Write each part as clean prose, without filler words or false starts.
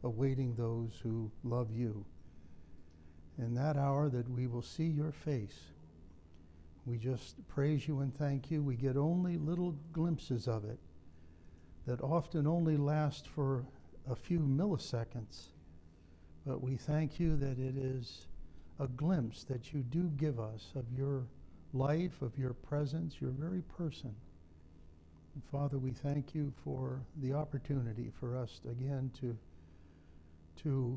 awaiting those who love you. In that hour that we will see your face, we just praise you and thank you. We get only little glimpses of it that often only last for a few milliseconds. But we thank you that it is a glimpse that you do give us of your life, of your presence, your very person. And Father, we thank you for the opportunity for us again to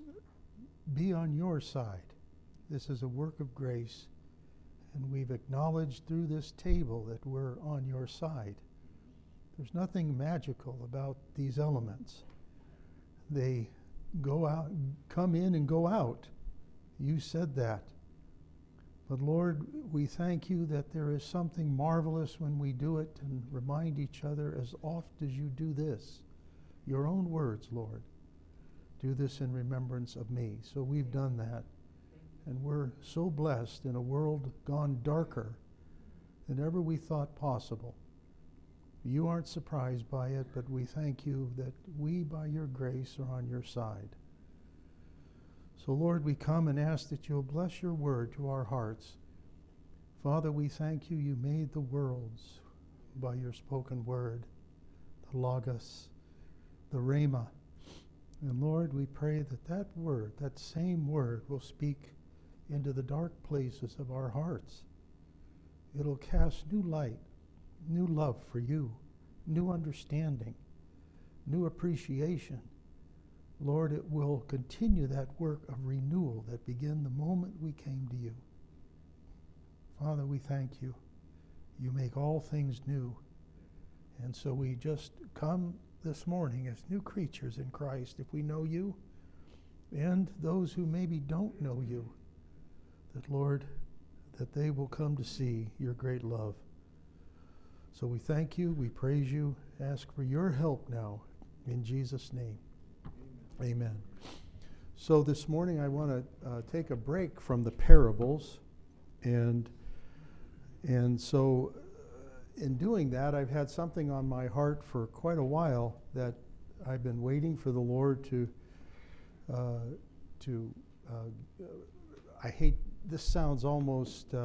be on your side. This is a work of grace, and we've acknowledged through this table that we're on your side. There's nothing magical about these elements. They go out, come in and go out. You said that. But Lord, we thank you that there is something marvelous when we do it and remind each other as oft as you do this. Your own words, Lord. Do this in remembrance of me. So we've done that. And we're so blessed in a world gone darker than ever we thought possible. You aren't surprised by it, but we thank you that we, by your grace, are on your side. So, Lord, we come and ask that you'll bless your word to our hearts. Father, we thank you. You made the worlds by your spoken word, the Logos, the Rhema. And, Lord, we pray that that word, that same word, will speak into the dark places of our hearts. It'll cast new light, new love for you, new understanding, new appreciation. Lord, it will continue that work of renewal that began the moment we came to you. Father, we thank you. You make all things new. And so we just come this morning as new creatures in Christ, if we know you, and those who maybe don't know you, that, Lord, that they will come to see your great love. So we thank you, we praise you, ask for your help now, in Jesus' name. Amen. So this morning I want to take a break from the parables, and so in doing that I've had something on my heart for quite a while that I've been waiting for the Lord to I hate, this sounds almost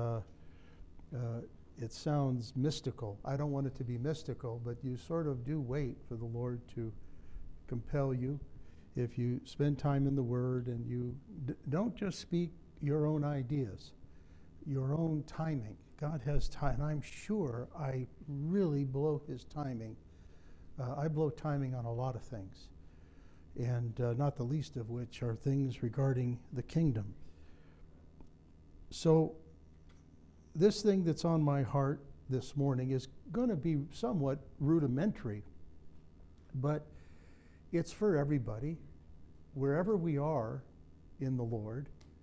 it sounds mystical. I don't want it to be mystical, but you sort of do wait for the Lord to compel you. If you spend time in the Word and you don't just speak your own ideas, your own timing. God has time. I'm sure I really blow his timing. I blow timing on a lot of things, and not the least of which are things regarding the kingdom. So this thing that's on my heart this morning is going to be somewhat rudimentary, but it's for everybody, wherever we are in the Lord,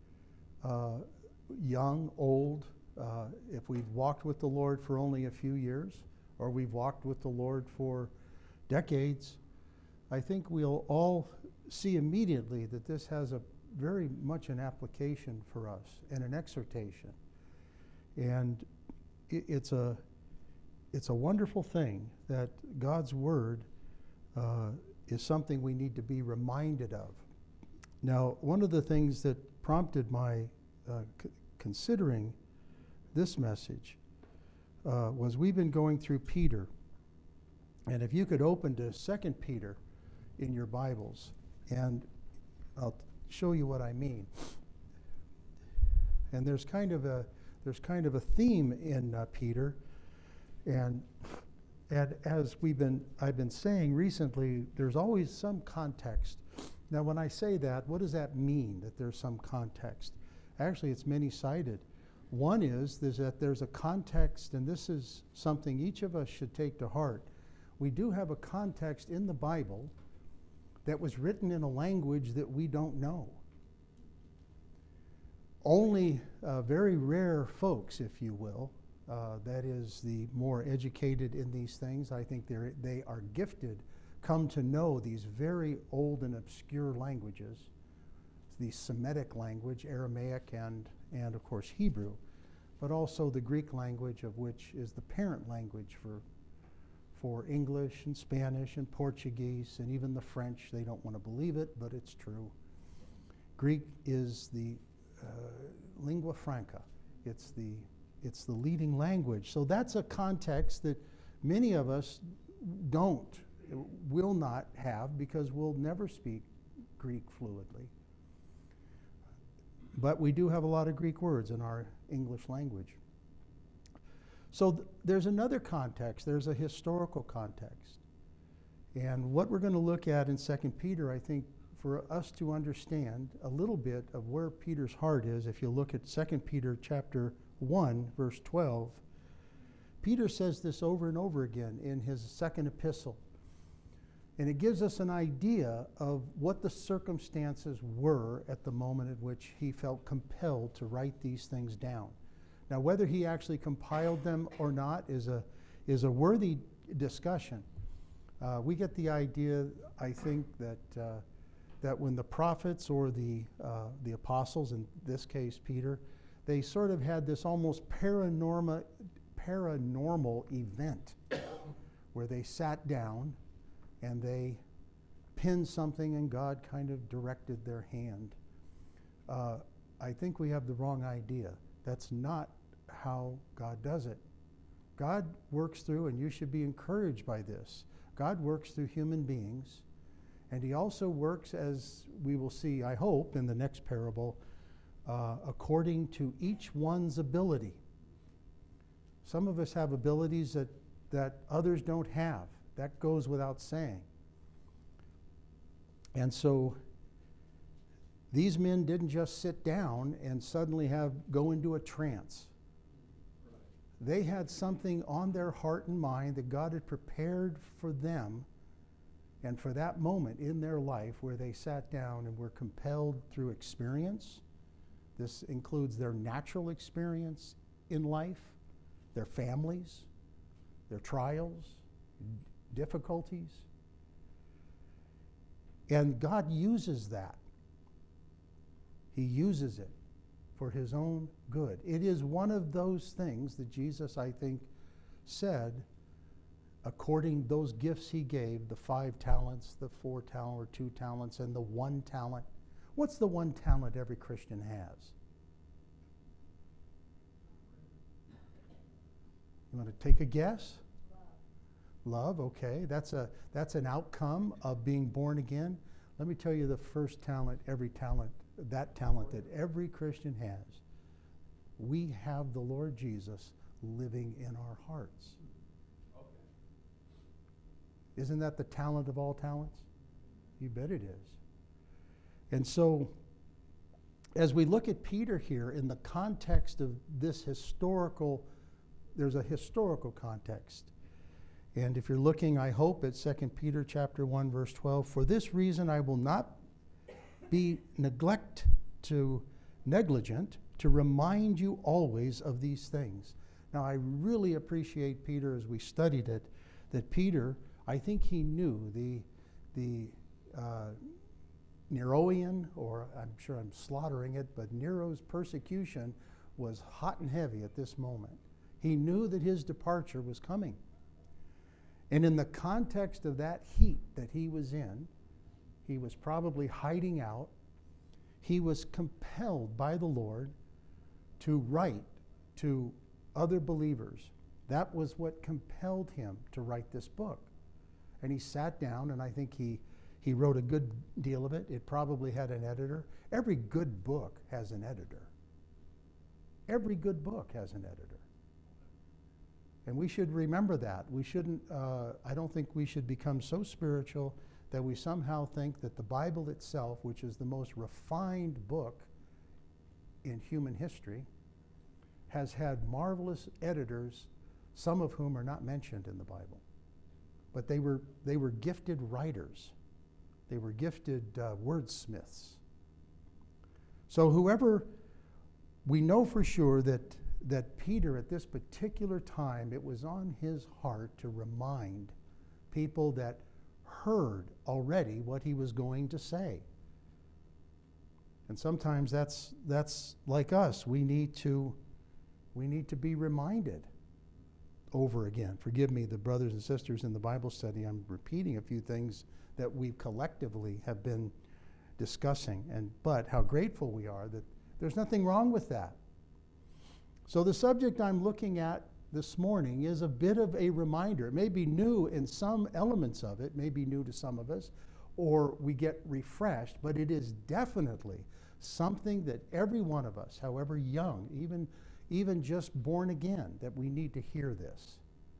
young, old, if we've walked with the Lord for only a few years, or we've walked with the Lord for decades. I think we'll all see immediately that this has a very much an application for us and an exhortation. And it's a wonderful thing that God's Word is something we need to be reminded of. Now, one of the things that prompted my considering this message was we've been going through Peter. And if you could open to 2 Peter in your Bibles, and I'll show you what I mean. And there's kind of a theme in Peter, and as I've been saying recently, there's always some context. Now, when I say that, what does that mean, that there's some context? Actually, it's many-sided. One is that there's a context, and this is something each of us should take to heart. We do have a context in the Bible that was written in a language that we don't know. Only very rare folks, if you will, that is the more educated in these things, I think they are gifted, come to know these very old and obscure languages, the Semitic language, Aramaic, and of course Hebrew, but also the Greek language, of which is the parent language for English and Spanish and Portuguese and even the French. They don't want to believe it, but it's true. Greek is the lingua franca. It's the leading language. So that's a context that many of us will not have, because we'll never speak Greek fluently. But we do have a lot of Greek words in our English language. So there's another context. There's a historical context. And what we're going to look at in 2 Peter, I think, for us to understand a little bit of where Peter's heart is, if you look at 2 Peter chapter 1, verse 12, Peter says this over and over again in his second epistle. And it gives us an idea of what the circumstances were at the moment at which he felt compelled to write these things down. Now, whether he actually compiled them or not is a worthy discussion. We get the idea, I think, that when the prophets or the apostles, in this case Peter, they sort of had this almost paranormal event where they sat down and they pinned something and God kind of directed their hand. I think we have the wrong idea. That's not how God does it. God works through, and you should be encouraged by this, God works through human beings, and he also works, as we will see, I hope, in the next parable, according to each one's ability. Some of us have abilities that others don't have. That goes without saying. And so these men didn't just sit down and suddenly go into a trance. They had something on their heart and mind that God had prepared for them and for that moment in their life where they sat down and were compelled through experience. This includes their natural experience in life, their families, their trials, difficulties. And God uses that. He uses it for his own good. It is one of those things that Jesus, I think, said, according those gifts he gave, the 5 talents, the 4 talents, or 2 talents, and the 1 talent. What's the 1 talent every Christian has? You want to take a guess? Love, okay. That's an outcome of being born again. Let me tell you the first talent, that talent that every Christian has. We have the Lord Jesus living in our hearts. Okay. Isn't that the talent of all talents? You bet it is. And so, as we look at Peter here in the context of this there's a historical context. And if you're looking, I hope, at 2 Peter chapter 1, verse 12, for this reason I will not be negligent to remind you always of these things. Now, I really appreciate Peter as we studied it, that Peter, I think he knew the Neroian, or I'm sure I'm slaughtering it, but Nero's persecution was hot and heavy at this moment. He knew that his departure was coming. And in the context of that heat that he was in, he was probably hiding out. He was compelled by the Lord to write to other believers. That was what compelled him to write this book. And he sat down, and I think he wrote a good deal of it. It probably had an editor. Every good book has an editor. Every good book has an editor. And we should remember that. We shouldn't, I don't think we should become so spiritual that we somehow think that the Bible itself, which is the most refined book in human history, has had marvelous editors, some of whom are not mentioned in the Bible. But they were gifted writers. They were gifted wordsmiths. So whoever, we know for sure that Peter, at this particular time, it was on his heart to remind people that heard already what he was going to say. And sometimes that's like us. We need to be reminded over again. Forgive me, the brothers and sisters in the Bible study, I'm repeating a few things that we collectively have been discussing, but how grateful we are that there's nothing wrong with that. So the subject I'm looking at this morning is a bit of a reminder. It may be new in some elements of it, may be new to some of us, or we get refreshed, but it is definitely something that every one of us, however young, even just born again, that we need to hear this.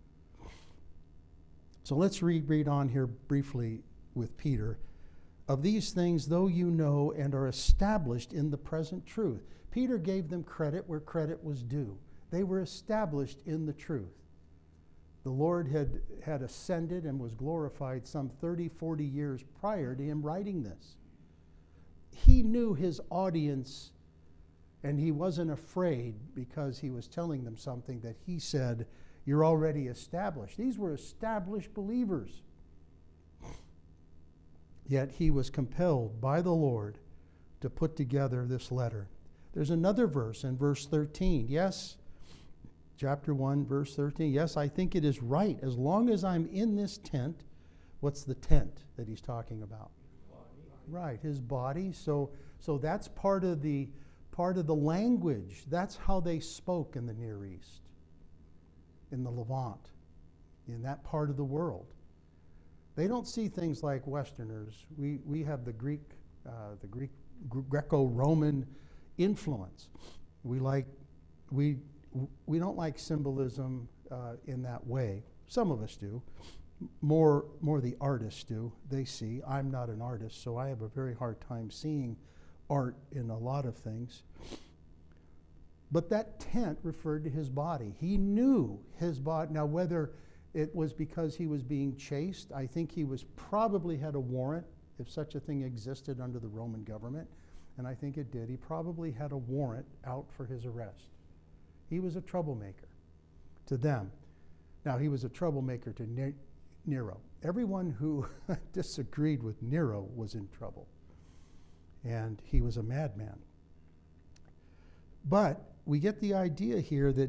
So let's read on here briefly with Peter. Of these things, though you know and are established in the present truth. Peter gave them credit where credit was due. They were established in the truth. The Lord had ascended and was glorified some 30, 40 years prior to him writing this. He knew his audience, and he wasn't afraid because he was telling them something that he said, you're already established. These were established believers. Yet he was compelled by the Lord to put together this letter. There's another verse in verse 13. Yes, chapter 1, verse 13. Yes, I think it is right. As long as I'm in this tent, what's the tent that he's talking about? Right, his body. So that's part of the language. That's how they spoke in the Near East, in the Levant, in that part of the world. They don't see things like Westerners. We have the Greco-Roman influence. We don't like symbolism in that way. Some of us do. More the artists do. They see. I'm not an artist, so I have a very hard time seeing art in a lot of things. But that tent referred to his body. He knew his body. Now, whether it was because he was being chased, I think he probably had a warrant, if such a thing existed under the Roman government, and I think it did. He probably had a warrant out for his arrest. He was a troublemaker to them. Now, he was a troublemaker to Nero. Everyone who disagreed with Nero was in trouble, and he was a madman. But we get the idea here that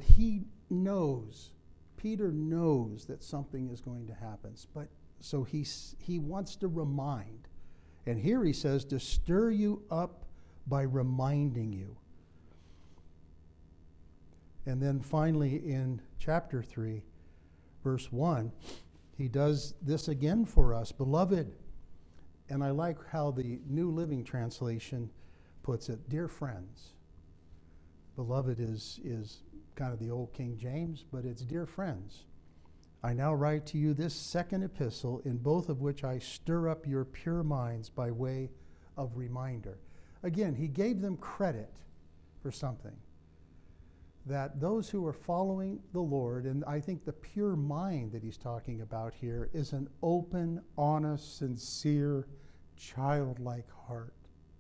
Peter knows that something is going to happen. But so he wants to remind. And here he says, to stir you up by reminding you. And then finally in chapter 3, verse 1, he does this again for us. Beloved, and I like how the New Living Translation puts it, dear friends. Beloved is kind of the old King James, but it's dear friends. I now write to you this second epistle, in both of which I stir up your pure minds by way of reminder. Again, he gave them credit for something. That those who are following the Lord, and I think the pure mind that he's talking about here is an open, honest, sincere, childlike heart.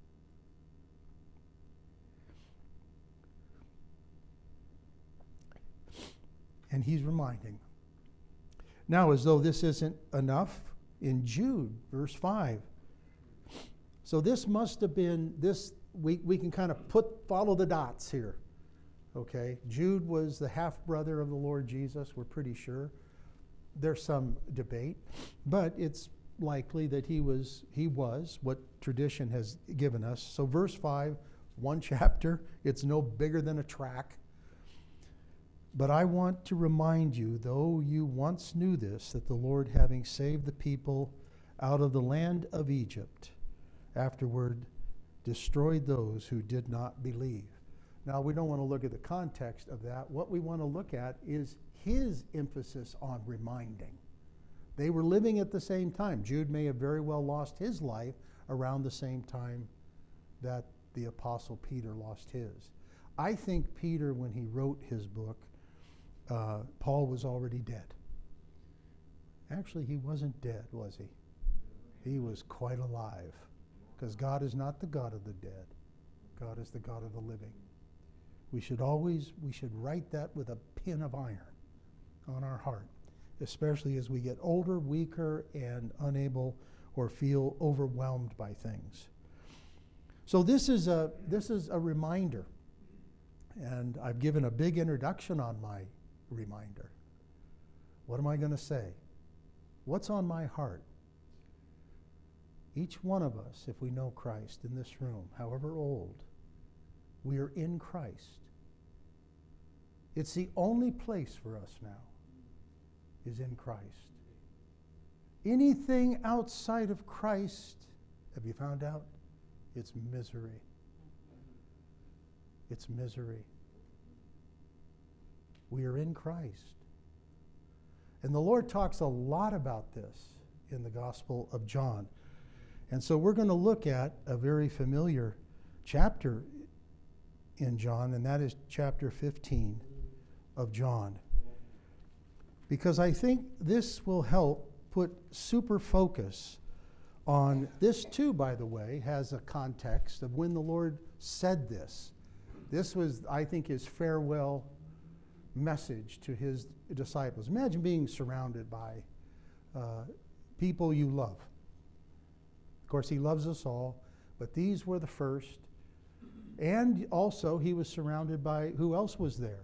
And he's reminding them. Now, as though this isn't enough, in Jude, verse 5. So this must have been, we can kind of follow the dots here. Okay, Jude was the half-brother of the Lord Jesus, we're pretty sure. There's some debate, but it's likely that he was what tradition has given us. So verse 5, one chapter, it's no bigger than a tract. But I want to remind you, though you once knew this, that the Lord, having saved the people out of the land of Egypt, afterward destroyed those who did not believe. Now, we don't want to look at the context of that. What we want to look at is his emphasis on reminding. They were living at the same time. Jude may have very well lost his life around the same time that the Apostle Peter lost his. I think Peter, when he wrote his book, Paul was already dead. Actually, he wasn't dead, was he? He was quite alive. Because God is not the God of the dead. God is the God of the living. We should write that with a pin of iron on our heart, especially as we get older, weaker, and unable or feel overwhelmed by things. So this is a reminder. And I've given a big introduction on my reminder. What am I going to say? What's on my heart? Each one of us, if we know Christ in this room, however old, we are in Christ. It's the only place for us now, is in Christ. Anything outside of Christ, have you found out? It's misery. It's misery. We are in Christ. And the Lord talks a lot about this in the Gospel of John. And so we're going to look at a very familiar chapter in John, and that is chapter 15 of John. Because I think this will help put super focus on this too, by the way, has a context of when the Lord said this. This was, I think, his farewell message to his disciples. Imagine being surrounded by people you love. Of course, he loves us all, but these were the first. And also, he was surrounded by, who else was there?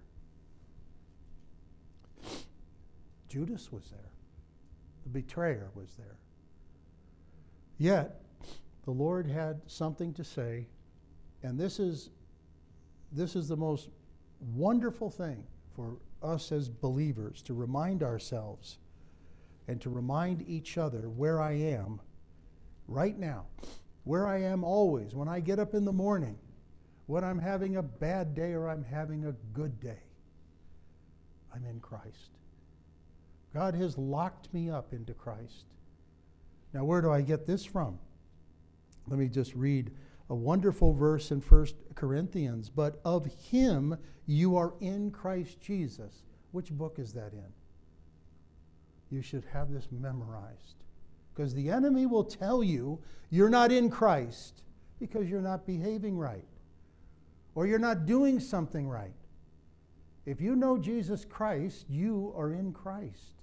Judas was there. The betrayer was there. Yet, the Lord had something to say, and this is the most wonderful thing for us as believers, to remind ourselves and to remind each other where I am right now, where I am always, when I get up in the morning, when I'm having a bad day or I'm having a good day. I'm in Christ. God has locked me up into Christ. Now, where do I get this from? Let me just read a wonderful verse in 1 Corinthians. But of him you are in Christ Jesus. Which book is that in? You should have this memorized. Because the enemy will tell you you're not in Christ because you're not behaving right. Or you're not doing something right. If you know Jesus Christ, you are in Christ.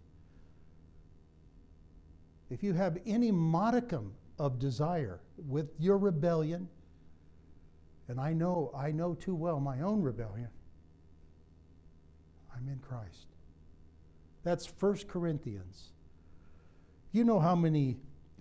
If you have any modicum of desire with your rebellion, and I know too well my own rebellion, I'm in Christ. That's 1 Corinthians. You know how many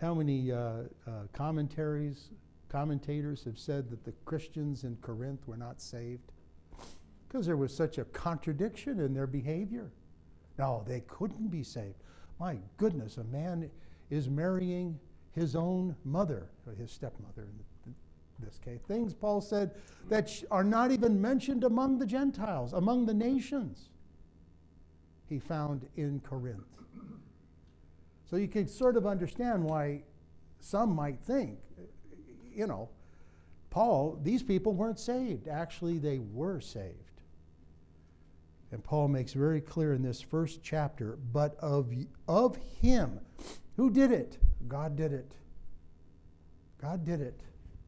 commentators have said that the Christians in Corinth were not saved? Because there was such a contradiction in their behavior. No, they couldn't be saved. My goodness, a man is marrying his own mother, or his stepmother in this case. Things, Paul said, that are not even mentioned among the Gentiles, among the nations, he found in Corinth. So you can sort of understand why some might think, Paul, these people weren't saved. Actually, they were saved. And Paul makes very clear in this first chapter, but of him. Who did it? God did it. God did it.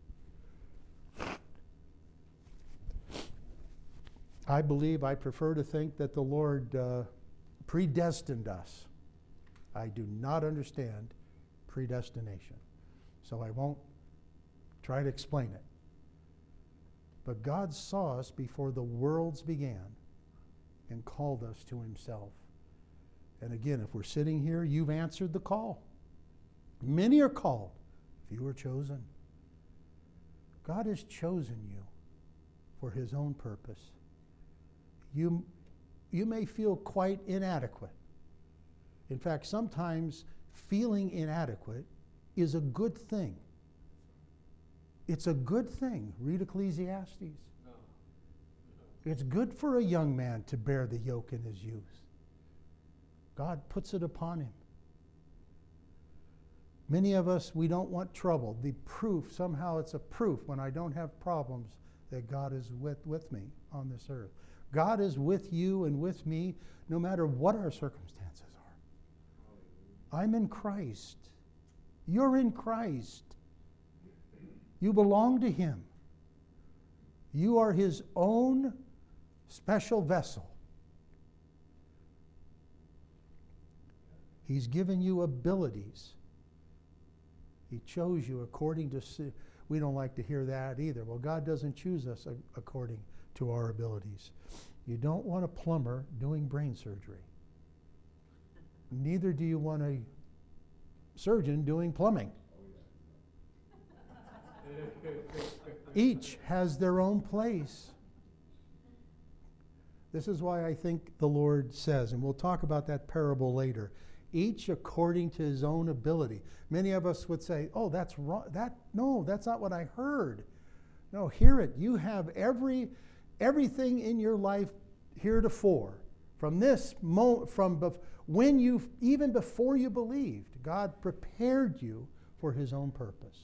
I prefer to think that the Lord predestined us. I do not understand predestination, so I won't try to explain it. But God saw us before the worlds began and called us to himself. And again, if we're sitting here, you've answered the call. Many are called, few are chosen. God has chosen you for his own purpose. You may feel quite inadequate. In fact, sometimes feeling inadequate is a good thing. It's a good thing. Read Ecclesiastes. It's good for a young man to bear the yoke in his youth. God puts it upon him. Many of us, we don't want trouble. The proof, somehow it's a proof when I don't have problems that God is with me on this earth. God is with you and with me no matter what our circumstances are. I'm in Christ. You're in Christ. You belong to him. You are his own special vessel. He's given you abilities. He chose you according to... We don't like to hear that either. Well, God doesn't choose us according to our abilities. You don't want a plumber doing brain surgery. Neither do you want a surgeon doing plumbing. Each has their own place. This is why I think the Lord says, and we'll talk about that parable later, each according to his own ability. Many of us would say, oh, that's wrong. No, that's not what I heard. No, hear it. You have everything in your life heretofore. From this moment, when you, even before you believed, God prepared you for his own purpose.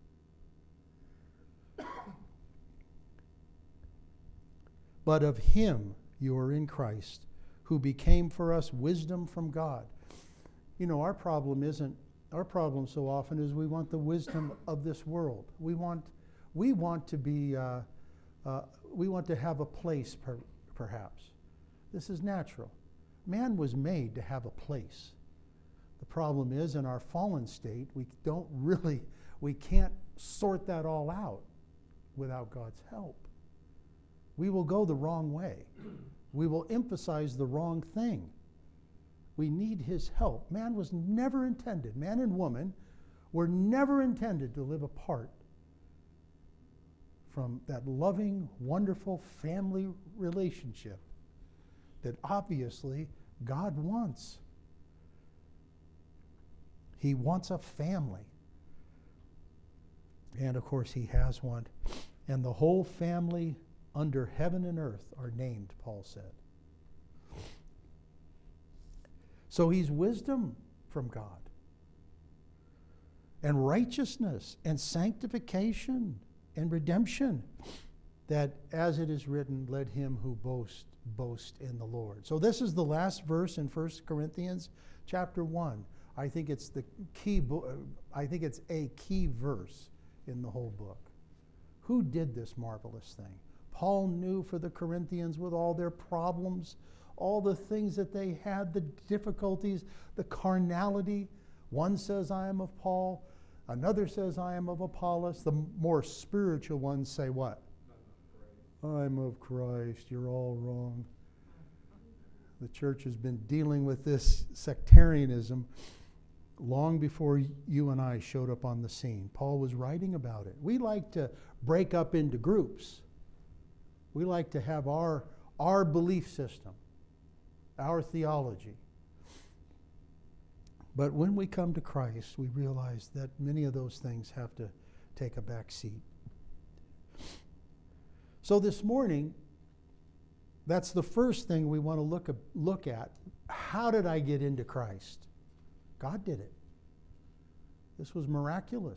But of him you are in Christ, who became for us wisdom from God. You know, our problem so often is we want the wisdom of this world. We want to have a place, perhaps. This is natural. Man was made to have a place. The problem is, in our fallen state, we can't sort that all out without God's help. We will go the wrong way. We will emphasize the wrong thing. We need his help. Man and woman were never intended to live apart from that loving, wonderful family relationship that obviously God wants. He wants a family. And of course he has one. And the whole family under heaven and earth are named, Paul said. So he's wisdom from God, and righteousness, and sanctification, and redemption, that as it is written, let him who boast in the Lord. So this is the last verse in 1 Corinthians chapter 1. I think it's a key verse in the whole book. Who did this marvelous thing? Paul knew for the Corinthians, with all their problems, all the things that they had, the difficulties, the carnality. One says, I am of Paul. Another says, I am of Apollos. The more spiritual ones say what? I'm of Christ. You're all wrong. The church has been dealing with this sectarianism long before you and I showed up on the scene. Paul was writing about it. We like to break up into groups. We like to have our belief system, our theology. But when we come to Christ, we realize that many of those things have to take a back seat. So this morning, that's the first thing we want to look at. How did I get into Christ? God did it. This was miraculous.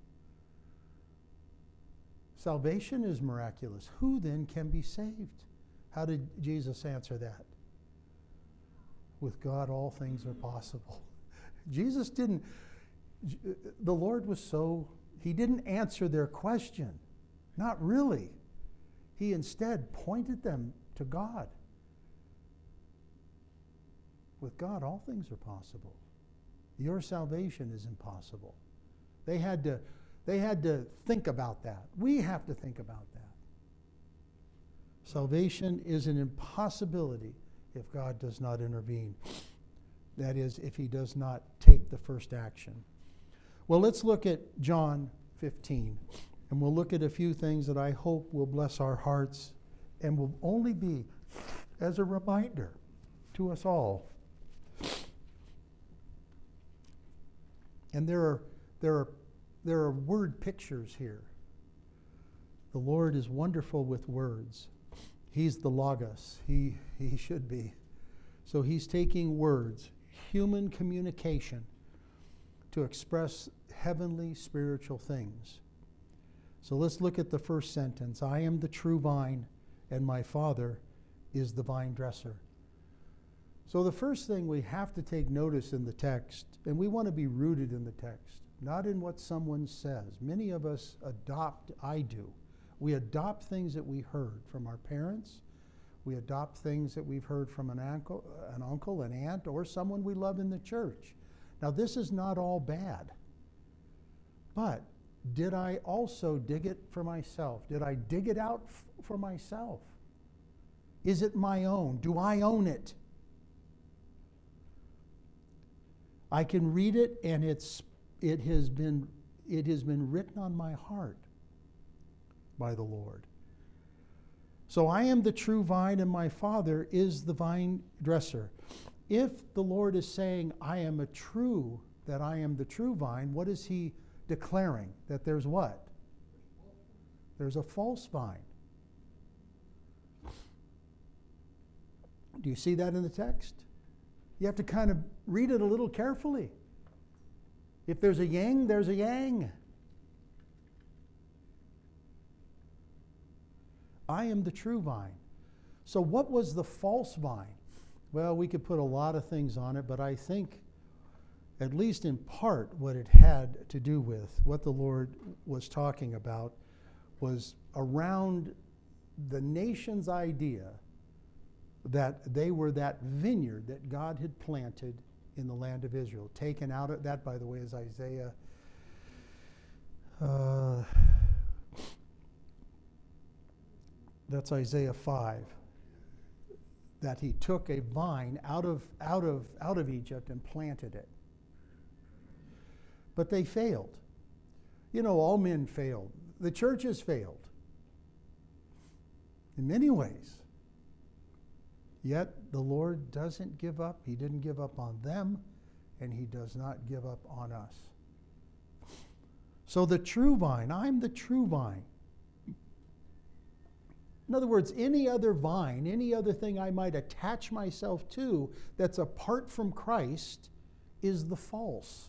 Salvation is miraculous. Who then can be saved? How did Jesus answer that? With God, all things are possible. Jesus didn't, the Lord was he didn't answer their question. Not really. He instead pointed them to God. With God, all things are possible. Your salvation is impossible. They had to think about that. We have to think about that. Salvation is an impossibility if God does not intervene. That is, if he does not take the first action. Well, let's look at John 15. And we'll look at a few things that I hope will bless our hearts and will only be as a reminder to us all. And there are word pictures here. The Lord is wonderful with words. He's the Logos. He should be. So he's taking words, human communication, to express heavenly spiritual things. So let's look at the first sentence. I am the true vine, and my Father is the vine dresser. So the first thing we have to take notice in the text, and we want to be rooted in the text, not in what someone says. Many of us we adopt things that we heard from our parents. We adopt things that we've heard from an uncle, an aunt, or someone we love in the church. Now, this is not all bad. But did I also dig it for myself? Did I dig it out for myself? Is it my own? Do I own it? I can read it, and it has been written on my heart by the Lord. So I am the true vine, and my Father is the vine dresser. If the Lord is saying, I am the true vine, what is he declaring? That there's what? There's a false vine. Do you see that in the text? You have to kind of read it a little carefully. If there's a yang, there's a yang. I am the true vine. So what was the false vine? Well, we could put a lot of things on it, but I think, at least in part, what it had to do with, what the Lord was talking about, was around the nation's idea that they were that vineyard that God had planted in the land of Israel. Taken out of that, by the way, is Isaiah. That's Isaiah 5. That he took a vine out of Egypt and planted it. But they failed. You know, all men failed. The church has failed in many ways. Yet the Lord doesn't give up. He didn't give up on them, and he does not give up on us. So the true vine, I'm the true vine. In other words, any other vine, any other thing I might attach myself to that's apart from Christ is the false.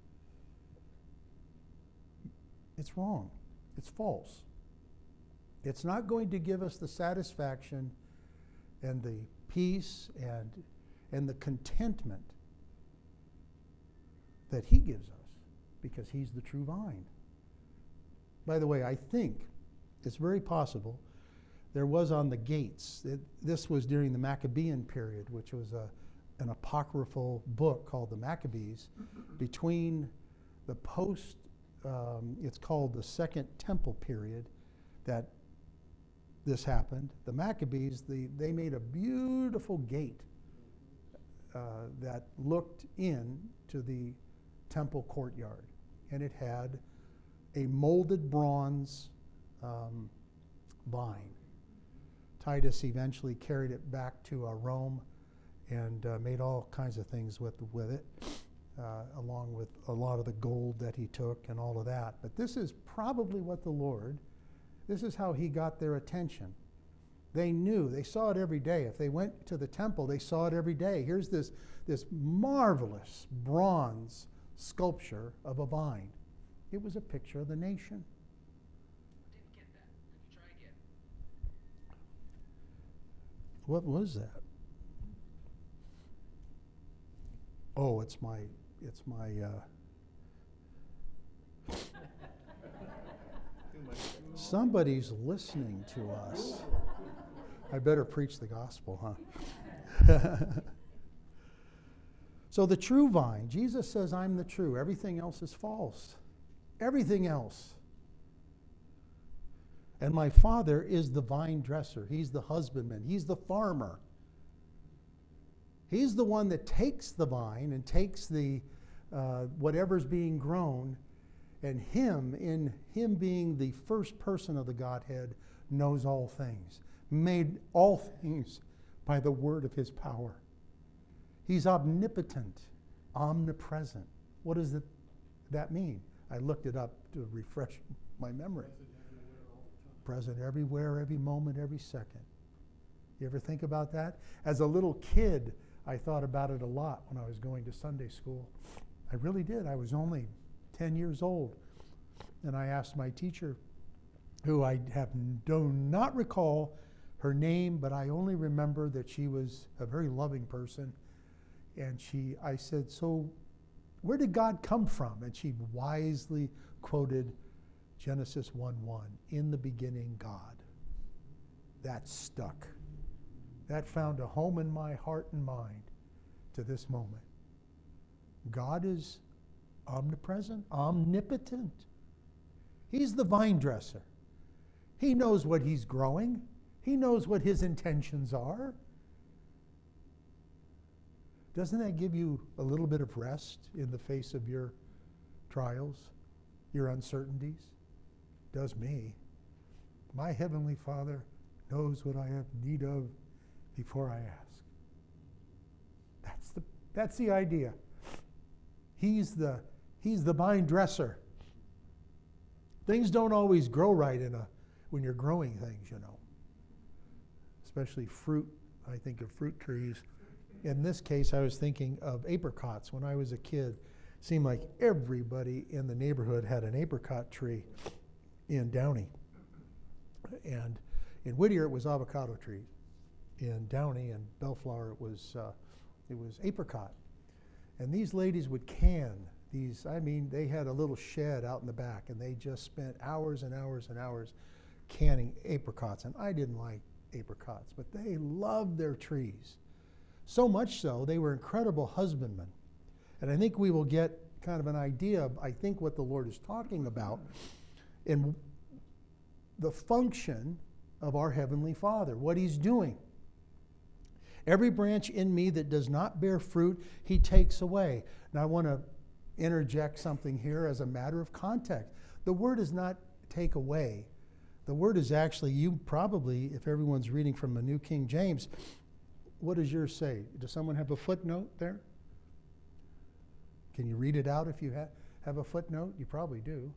It's wrong. It's false. It's not going to give us the satisfaction and the peace and the contentment that he gives us, because he's the true vine. By the way, I think it's very possible there was on the gates, this was during the Maccabean period, which was an apocryphal book called the Maccabees, between the it's called the Second Temple period, that this happened. The Maccabees, they made a beautiful gate that looked in to the temple courtyard, and it had a molded bronze vine. Titus eventually carried it back to Rome and made all kinds of things with it, along with a lot of the gold that he took and all of that. But this is probably what this is how he got their attention. They knew, they saw it every day. If they went to the temple, they saw it every day. Here's this marvelous bronze sculpture of a vine. It was a picture of the nation. Didn't get that. Let me try again. What was that? Oh, it's my somebody's listening to us. I better preach the gospel, huh? So the true vine, Jesus says, I'm the true. Everything else is false. Everything else. And my Father is the vine dresser. He's the husbandman. He's the farmer. He's the one that takes the vine and takes the whatever's being grown, and in him being the first person of the Godhead, knows all things, made all things by the word of his power. He's omnipotent, omnipresent. What does that mean? I looked it up to refresh my memory. Present everywhere, every moment, every second. You ever think about that? As a little kid, I thought about it a lot when I was going to Sunday school. I really did. I was only 10 years old. And I asked my teacher, who I do not recall her name, but I only remember that she was a very loving person. And I said, so where did God come from? And she wisely quoted Genesis 1:1, in the beginning God. That stuck. That found a home in my heart and mind to this moment. God is omnipresent, omnipotent. He's the vine dresser. He knows what he's growing. He knows what his intentions are. Doesn't that give you a little bit of rest in the face of your trials, your uncertainties? Does me. My Heavenly Father knows what I have need of before I ask. That's the idea. He's the vine dresser. Things don't always grow right when you're growing things, you know. Especially fruit. I think of fruit trees. In this case, I was thinking of apricots. When I was a kid, it seemed like everybody in the neighborhood had an apricot tree in Downey. And in Whittier, it was avocado trees. In Downey and Bellflower, it was apricot. And these ladies would can these. I mean, they had a little shed out in the back, and they just spent hours and hours and hours canning apricots. And I didn't like apricots, but they loved their trees. So much so, they were incredible husbandmen. And I think we will get kind of an idea of, I think, what the Lord is talking about in the function of our Heavenly Father, what He's doing. Every branch in me that does not bear fruit, He takes away. Now I want to interject something here as a matter of context. The word is not take away. The word is actually, you probably, if everyone's reading from a New King James, what does yours say? Does someone have a footnote there? Can you read it out if you have a footnote? You probably do.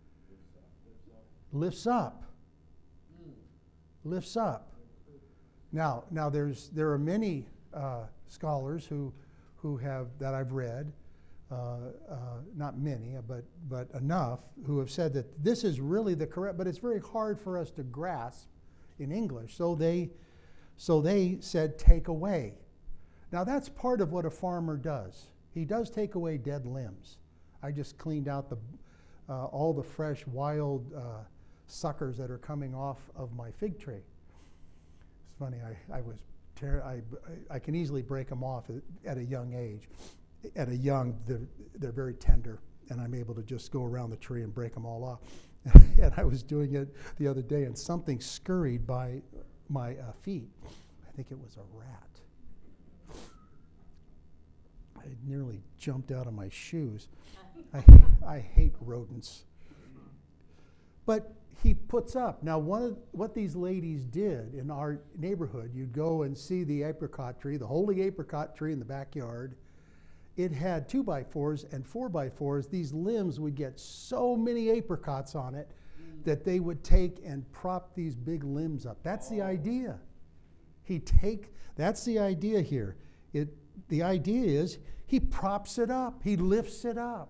Lifts up. Lifts up. Now there are many scholars who have, that I've read, not many, but enough, who have said that this is really the correct, but it's very hard for us to grasp in English. So they said take away. Now that's part of what a farmer does. He does take away dead limbs. I just cleaned out all the fresh wild suckers that are coming off of my fig tree. It's funny, I can easily break them off at a young age. At a young, they're very tender, and I'm able to just go around the tree and break them all off. And I was doing it the other day, and something scurried by my feet. I think it was a rat. I nearly jumped out of my shoes. I hate rodents. But he puts up. Now, what these ladies did in our neighborhood, you'd go and see the apricot tree, the holy apricot tree in the backyard. It had 2x4s and 4x4s. These limbs would get so many apricots on it that they would take and prop these big limbs up. That's the idea. That's the idea here. The idea is he props it up. He lifts it up.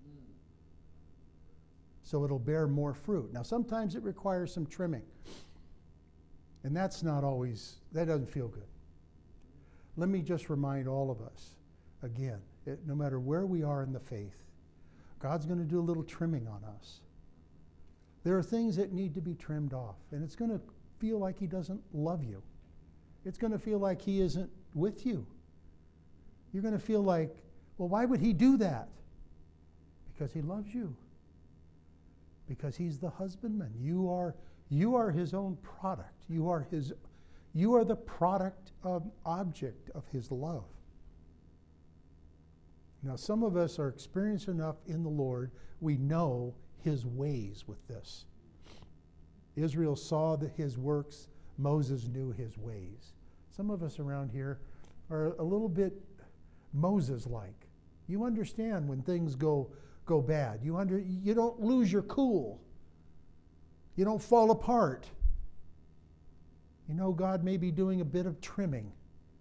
So it'll bear more fruit. Now, sometimes it requires some trimming. And that doesn't feel good. Let me just remind all of us, again, no matter where we are in the faith, God's going to do a little trimming on us. There are things that need to be trimmed off, and it's going to feel like He doesn't love you. It's going to feel like He isn't with you. You're going to feel like, well, why would He do that? Because He loves you. Because He's the husbandman. You are His own product. You are the product object of His love. Now, some of us are experienced enough in the Lord, we know His ways with this. Israel saw His works, Moses knew His ways. Some of us around here are a little bit Moses-like. You understand when things go bad. You don't lose your cool. You don't fall apart. You know God may be doing a bit of trimming.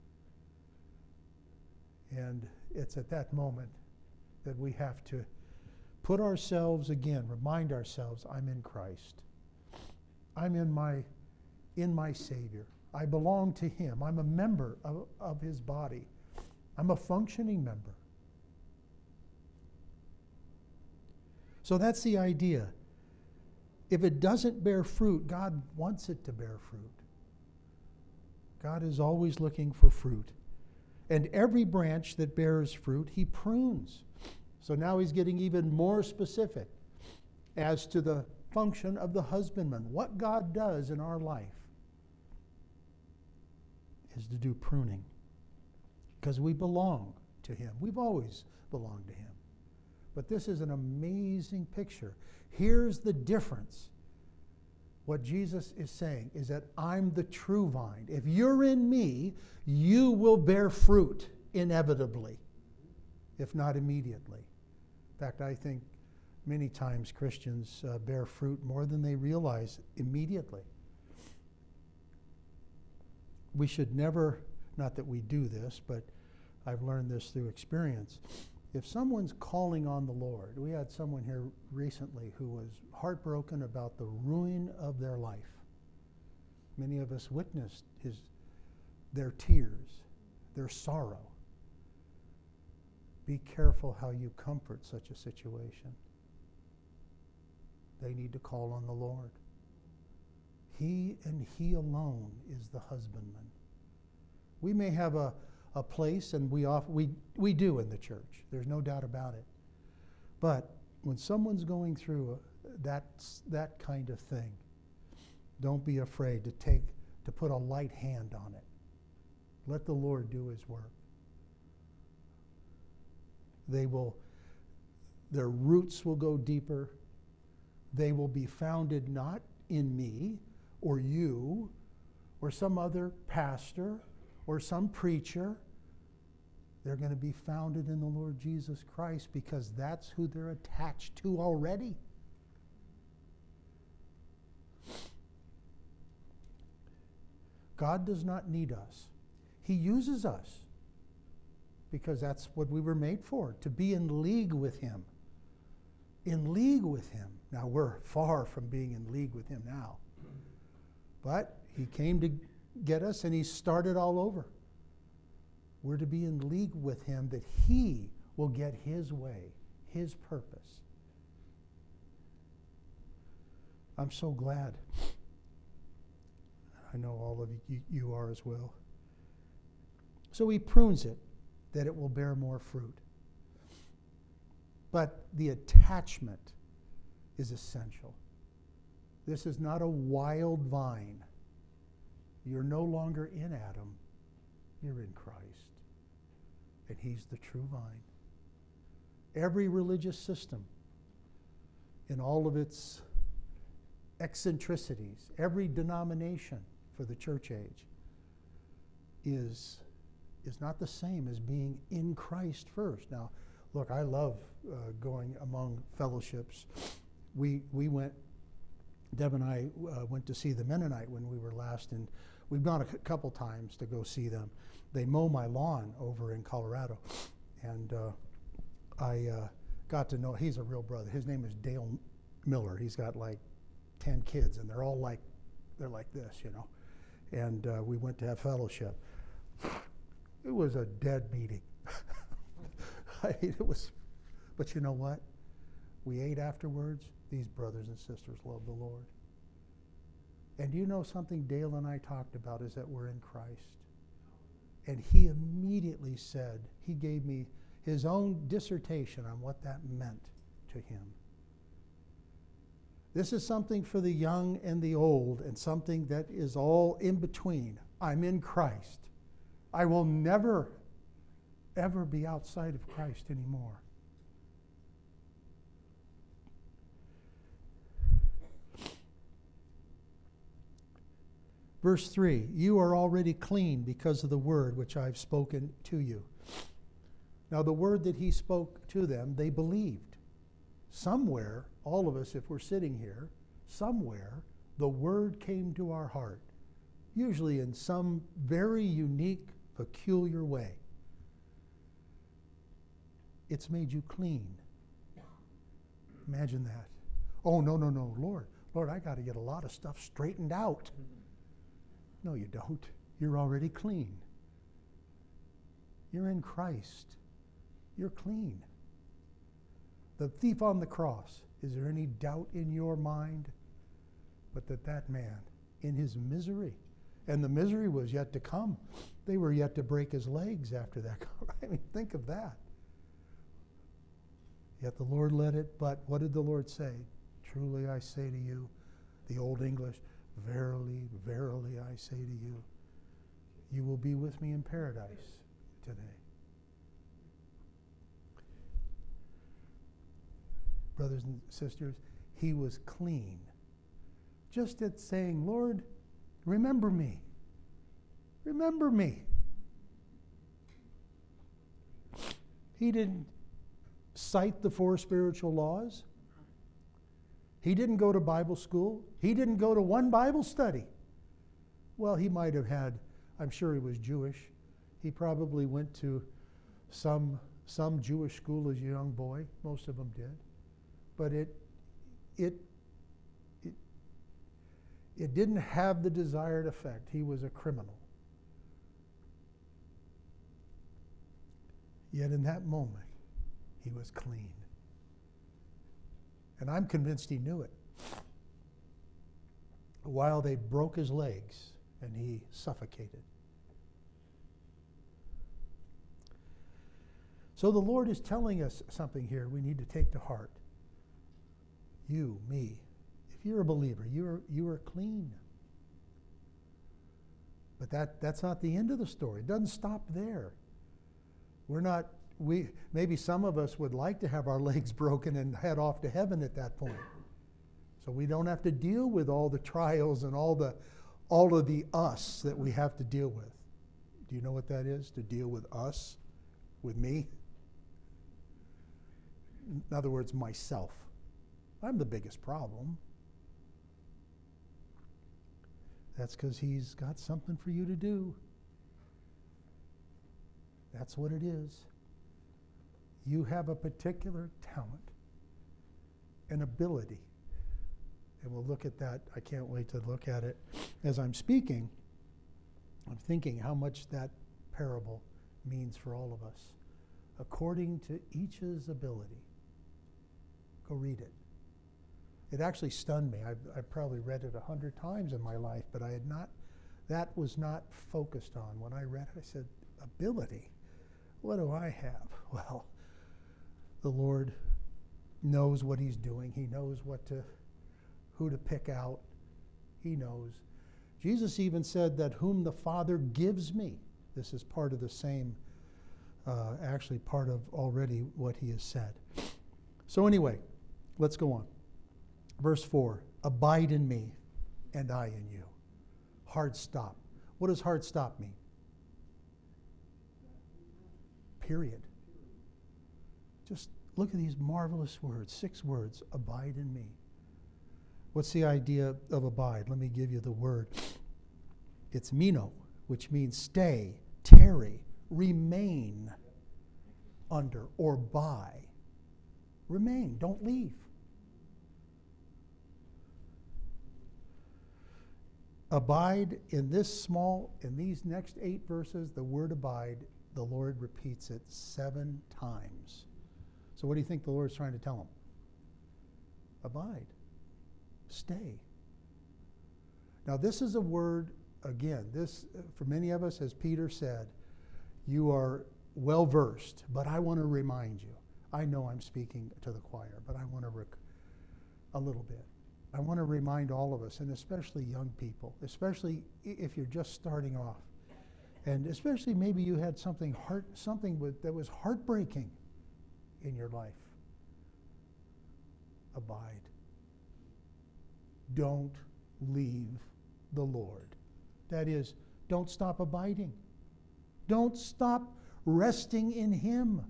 And it's at that moment that we have to put ourselves again, remind ourselves, I'm in Christ. I'm in my Savior. I belong to Him. I'm a member of His body. I'm a functioning member. So that's the idea. If it doesn't bear fruit, God wants it to bear fruit. God is always looking for fruit. And every branch that bears fruit, He prunes. So now He's getting even more specific as to the function of the husbandman. What God does in our life is to do pruning. Because we belong to him. We've always belonged to him. But this is an amazing picture. Here's the difference. What Jesus is saying is that I'm the true vine. If you're in me, you will bear fruit inevitably, if not immediately. In fact, I think many times Christians bear fruit more than they realize immediately. We should never, not that we do this, but I've learned this through experience. If someone's calling on the Lord, we had someone here recently who was heartbroken about the ruin of their life. Many of us witnessed their tears, their sorrow. Be careful how you comfort such a situation. They need to call on the Lord. He and He alone is the husbandman. We may have a place, and we do in the church. There's no doubt about it. But when someone's going through that kind of thing, don't be afraid to put a light hand on it. Let the Lord do His work. Their roots will go deeper. They will be founded not in me or you or some other pastor or some preacher. They're going to be founded in the Lord Jesus Christ, because that's who they're attached to already. God does not need us. He uses us because that's what we were made for, to be in league with Him. In league with Him. Now, we're far from being in league with Him now. But He came to get us, and He started all over. We're to be in league with Him that He will get His way, His purpose. I'm so glad. I know all of you are as well. So He prunes it that it will bear more fruit. But the attachment is essential. This is not a wild vine. You're no longer in Adam. You're in Christ. And He's the true vine. Every religious system, in all of its eccentricities, every denomination for the church age is not the same as being in Christ first. Now, look, I love going among fellowships. We went, Deb and I went to see the Mennonite when we were last, and we've gone a couple times to go see them. They mow my lawn over in Colorado, and I got to know, he's a real brother. His name is Dale Miller. He's got like 10 kids, and they're all they're like this, you know. And we went to have fellowship. It was a dead meeting. It was, but you know what? We ate afterwards. These brothers and sisters love the Lord. And you know something Dale and I talked about is that we're in Christ. And he immediately said, he gave me his own dissertation on what that meant to him. This is something for the young and the old, and something that is all in between. I'm in Christ. I will never, ever be outside of Christ anymore. Verse 3, you are already clean because of the word which I've spoken to you. Now, the word that he spoke to them, they believed. Somewhere, all of us, if we're sitting here, somewhere, the word came to our heart, usually in some very unique, peculiar way. It's made you clean. Imagine that. Oh, no, Lord, I got to get a lot of stuff straightened out. No, you don't. You're already clean. You're in Christ. You're clean. The thief on the cross, is there any doubt in your mind but that man, in his misery, and the misery was yet to come, they were yet to break his legs after that. I mean, think of that. Yet the Lord let it, but what did the Lord say? Truly I say to you, the Old English, verily, verily I say to you, you will be with me in paradise today. brothers and sisters, he was clean. Just at saying, Lord, remember me. Remember me. He didn't cite the 4 spiritual laws. He didn't go to Bible school. He didn't go to one Bible study. Well, he might have had, I'm sure he was Jewish. He probably went to some Jewish school as a young boy. Most of them did. But it didn't have the desired effect. He was a criminal. Yet in that moment, he was clean. And I'm convinced he knew it. While they broke his legs and he suffocated. So the Lord is telling us something here we need to take to heart. You, me, if you're a believer, you are clean. But that's not the end of the story. It doesn't stop there. Maybe some of us would like to have our legs broken and head off to heaven at that point. So we don't have to deal with all the trials and all of the us that we have to deal with. Do you know what that is? To deal with us? With me? In other words, myself. I'm the biggest problem. That's because he's got something for you to do. That's what it is. You have a particular talent, an ability. And we'll look at that. I can't wait to look at it. As I'm speaking, I'm thinking how much that parable means for all of us. According to each's ability. Go read it. It actually stunned me. I've probably read it 100 times in my life, but that was not focused on. When I read it, I said, ability? What do I have? Well, the Lord knows what he's doing. He knows who to pick out. He knows. Jesus even said that whom the Father gives me. This is part of the same, actually part of already what he has said. So anyway, let's go on. Verse 4, abide in me and I in you. Hard stop. What does hard stop mean? Period. Just look at these marvelous words, 6 words, abide in me. What's the idea of abide? Let me give you the word. It's meno, which means stay, tarry, remain under or by. Remain, don't leave. Abide in these next 8 verses, the word abide, the Lord repeats it 7 times. So what do you think the Lord's trying to tell him? Abide. Stay. Now this is a word, again, this, for many of us, as Peter said, you are well versed, but I want to remind you. I know I'm speaking to the choir, but I want to a little bit. I want to remind all of us, and especially young people, especially if you're just starting off, and especially maybe you had something that was heartbreaking in your life. Abide. Don't leave the Lord. That is, don't stop abiding. Don't stop resting in him.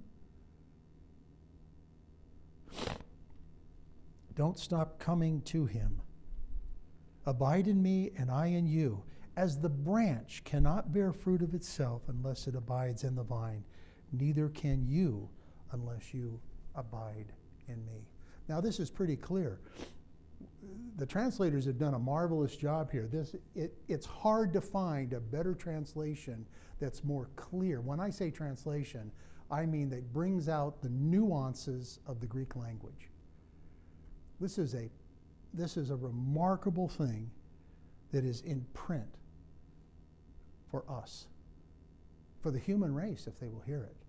Don't stop coming to him. Abide in me and I in you. As the branch cannot bear fruit of itself unless it abides in the vine, neither can you unless you abide in me. Now this is pretty clear. The translators have done a marvelous job here. It's hard to find a better translation that's more clear. When I say translation, I mean that brings out the nuances of the Greek language. This is a remarkable thing that is in print for us, for the human race, if they will hear it.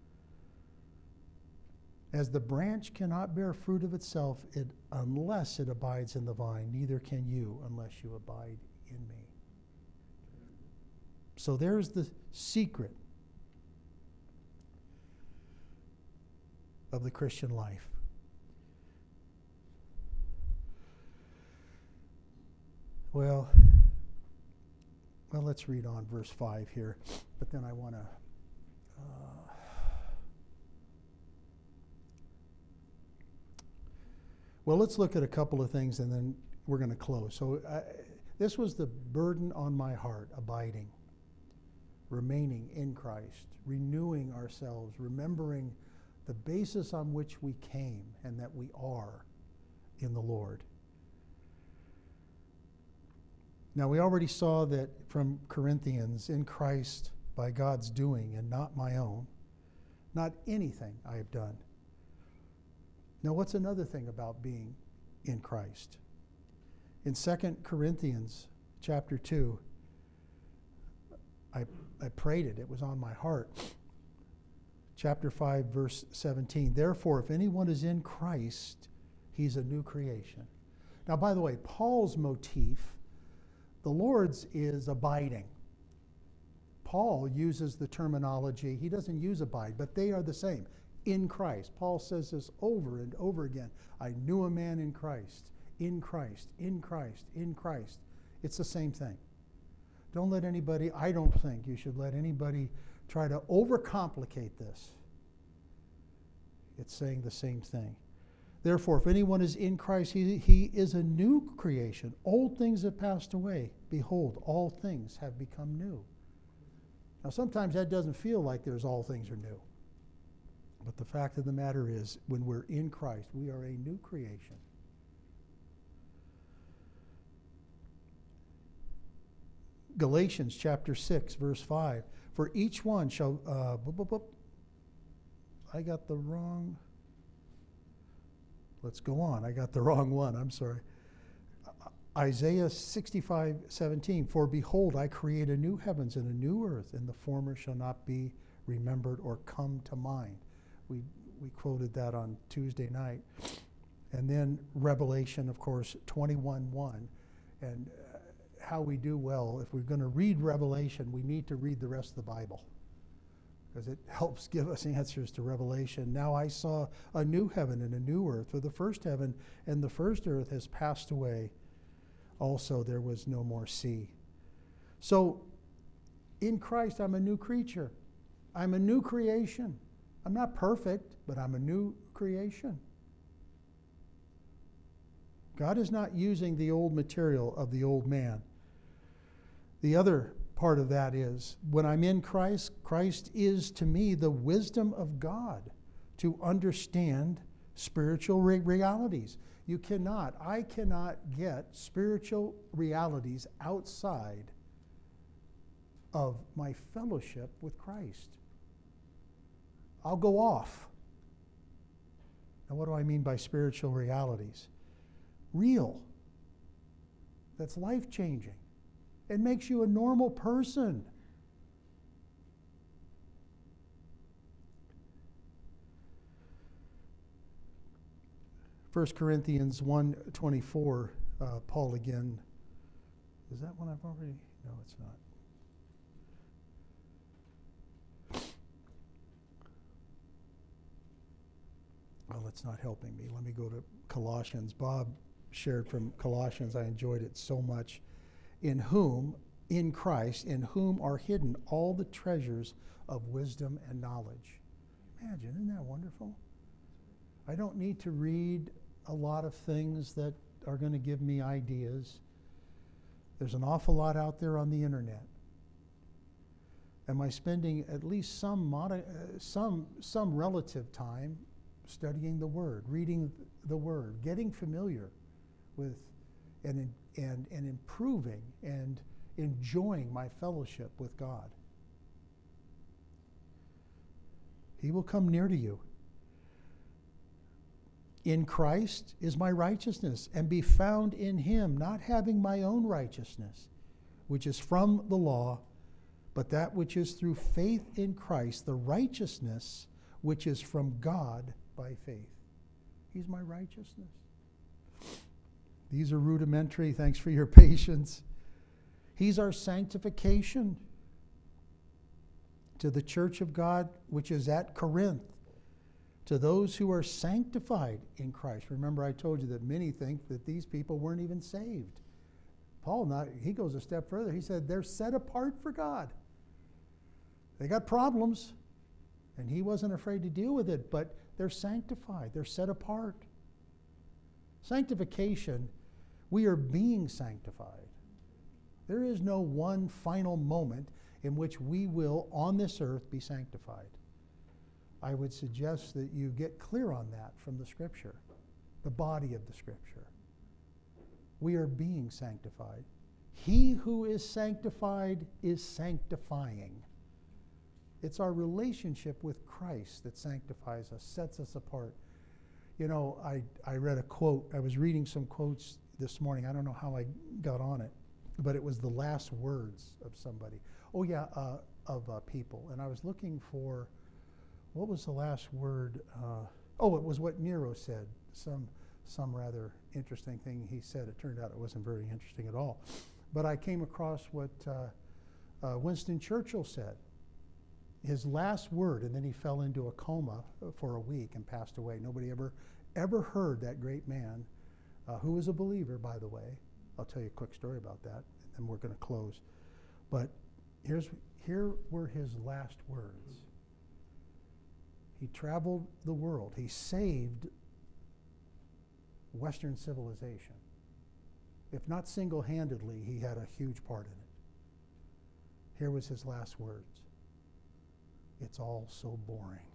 As the branch cannot bear fruit of itself unless it abides in the vine, neither can you unless you abide in me. So there's the secret of the Christian life. Well, let's read on verse 5 here. But then I want to... Well, let's look at a couple of things and then we're going to close. So this was the burden on my heart, abiding, remaining in Christ, renewing ourselves, remembering the basis on which we came and that we are in the Lord. Now, we already saw that from Corinthians, in Christ by God's doing and not my own, not anything I have done. Now, what's another thing about being in Christ? In 2 Corinthians chapter 2, I prayed it. It was on my heart. Chapter 5, verse 17. Therefore, if anyone is in Christ, he's a new creation. Now, by the way, Paul's motif, the Lord's is abiding. Paul uses the terminology, he doesn't use abide, but they are the same. In Christ. Paul says this over and over again. I knew a man in Christ, in Christ, in Christ, in Christ. It's the same thing. Don't let anybody, I don't think you should let anybody try to overcomplicate this. It's saying the same thing. Therefore, if anyone is in Christ, he is a new creation. Old things have passed away. Behold, all things have become new. Now, sometimes that doesn't feel like there's all things are new. But the fact of the matter is, when we're in Christ, we are a new creation. Galatians chapter 6, verse 5. For each one shall... I got the wrong... Let's go on. I got the wrong one. I'm sorry. Isaiah 65:17. For behold, I create a new heavens and a new earth, and the former shall not be remembered or come to mind. We quoted that on Tuesday night. And then Revelation, of course, 21:1. And how we do well, if we're going to read Revelation, we need to read the rest of the Bible, because it helps give us answers to Revelation. Now I saw a new heaven and a new earth, for the first heaven and the first earth has passed away. Also there was no more sea. So in Christ I'm a new creature. I'm a new creation. I'm not perfect, but I'm a new creation. God is not using the old material of the old man. The other part of that is, when I'm in Christ, Christ is to me the wisdom of God to understand spiritual realities. I cannot get spiritual realities outside of my fellowship with Christ. I'll go off. Now, what do I mean by spiritual realities? Real. That's life-changing. It makes you a normal person. First Corinthians 1:24, Paul again. Is that one I've already? No, it's not. Well, it's not helping me. Let me go to Colossians. Bob shared from Colossians. I enjoyed it so much. In Christ, in whom are hidden all the treasures of wisdom and knowledge. Imagine, isn't that wonderful? I don't need to read a lot of things that are going to give me ideas. There's an awful lot out there on the internet. Am I spending at least some relative time studying the Word, reading the Word, getting familiar with and improving and enjoying my fellowship with God? He will come near to you. In Christ is my righteousness, and be found in him, not having my own righteousness, which is from the law, but that which is through faith in Christ, the righteousness which is from God by faith. He's my righteousness. These are rudimentary. Thanks for your patience. He's our sanctification. To the church of God, which is at Corinth, to those who are sanctified in Christ. Remember, I told you that many think that these people weren't even saved. Paul, he goes a step further. He said they're set apart for God. They got problems, and he wasn't afraid to deal with it, but they're sanctified. They're set apart. Sanctification, we are being sanctified. There is no one final moment in which we will, on this earth, be sanctified. I would suggest that you get clear on that from the Scripture, the body of the Scripture. We are being sanctified. He who is sanctified is sanctifying. It's our relationship with Christ that sanctifies us, sets us apart. You know, I read a quote. I was reading some quotes this morning. I don't know how I got on it, but it was the last words of somebody. Oh, yeah, of people. And I was looking for, what was the last word? It was what Nero said. Some rather interesting thing he said. It turned out it wasn't very interesting at all. But I came across what Winston Churchill said. His last word, and then he fell into a coma for a week and passed away. Nobody ever heard that great man, who was a believer, by the way. I'll tell you a quick story about that, and then we're going to close. But here were his last words. He traveled the world. He saved Western civilization. If not single-handedly, he had a huge part in it. Here was his last words. It's all so boring.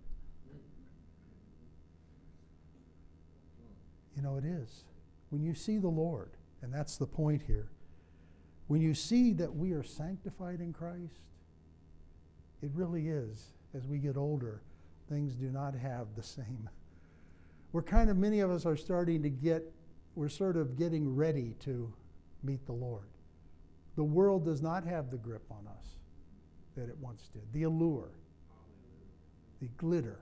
You know, it is. When you see the Lord, and that's the point here, when you see that we are sanctified in Christ, it really is, as we get older, things do not have the same. Many of us are we're sort of getting ready to meet the Lord. The world does not have the grip on us that it once did. The allure, the glitter.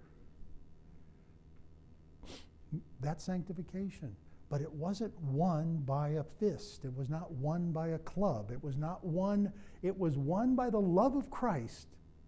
That's sanctification. But it wasn't won by a fist. It was not won by a club. It was won by the love of Christ.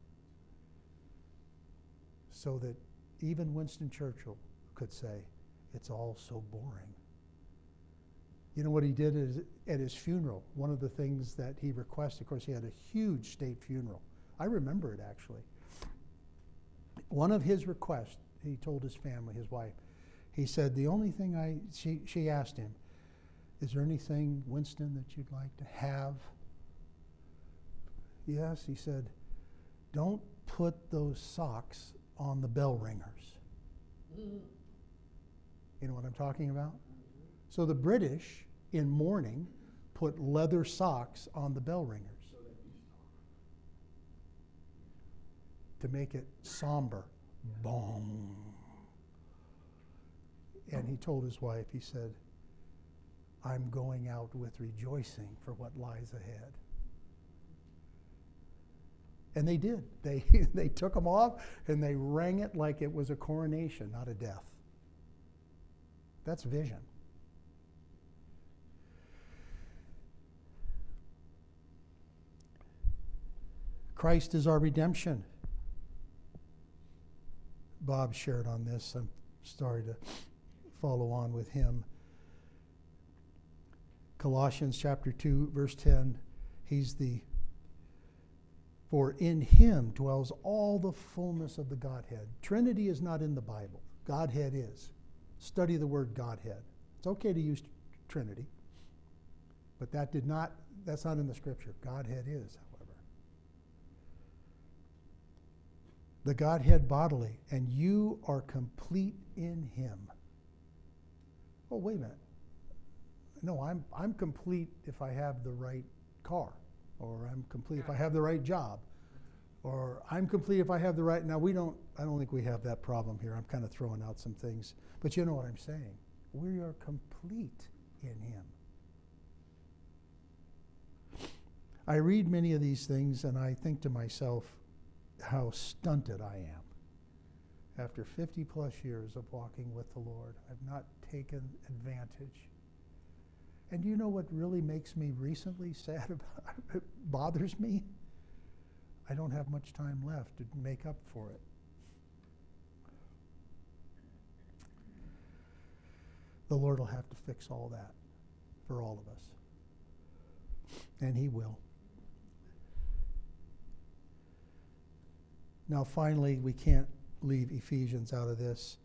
So that even Winston Churchill could say, it's all so boring. You know what he did at his funeral? One of the things that he requested, of course, he had a huge state funeral. I remember it, actually. One of his requests, he told his family, his wife, he said, the only thing she asked him, is there anything, Winston, that you'd like to have? Yes, he said, don't put those socks on the bell ringers. You know what I'm talking about? So the British, in mourning, put leather socks on the bell ringers to make it somber. Boom. And he told his wife, he said, I'm going out with rejoicing for what lies ahead. And they did. They took them off and they rang it like it was a coronation, not a death. That's vision. Christ is our redemption. Bob shared on this. I'm sorry to follow on with him. Colossians chapter 2, verse 10, for in him dwells all the fullness of the Godhead. Trinity is not in the Bible. Godhead is. Study the word Godhead. It's okay to use Trinity, but that's not in the Scripture. Godhead is, however. The Godhead bodily, and you are complete in him. Oh, wait a minute. No, I'm complete if I have the right car, or I'm complete if I have the right job, or I'm complete if I have the right. Now I don't think we have that problem here. I'm kind of throwing out some things, but you know what I'm saying. We are complete in him. I read many of these things and I think to myself how stunted I am. After 50 plus years of walking with the Lord, I've not taken advantage. And do you know what really makes me recently sad about it? Bothers me? I don't have much time left to make up for it. The Lord will have to fix all that for all of us. And he will. Now, finally, we can't leave Ephesians out of this.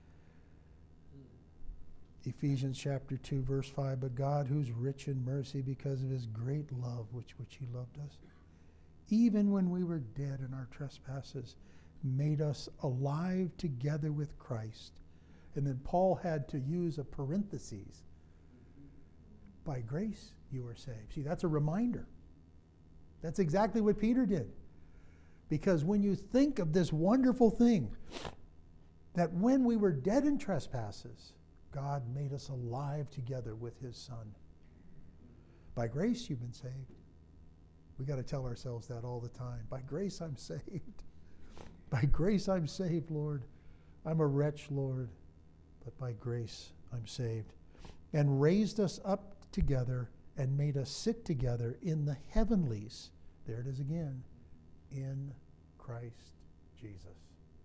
Ephesians chapter 2, verse 5, but God, who's rich in mercy because of his great love, which he loved us, even when we were dead in our trespasses, made us alive together with Christ. And then Paul had to use a parenthesis. By grace you were saved. See, that's a reminder. That's exactly what Peter did. Because when you think of this wonderful thing, that when we were dead in trespasses, God made us alive together with his Son. By grace you've been saved. We got to tell ourselves that all the time. By grace I'm saved. By grace I'm saved, Lord. I'm a wretch, Lord, but by grace I'm saved. And raised us up together and made us sit together in the heavenlies. There it is again. In Christ Jesus.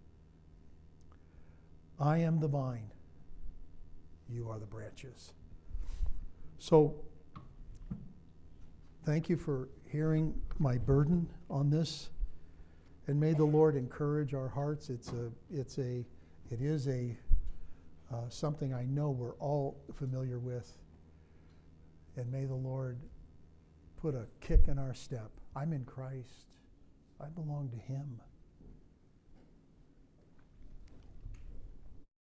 I am the vine. You are the branches. So, thank you for hearing my burden on this. And may the Lord encourage our hearts. It is something I know we're all familiar with. And may the Lord put a kick in our step. I'm in Christ. I belong to him.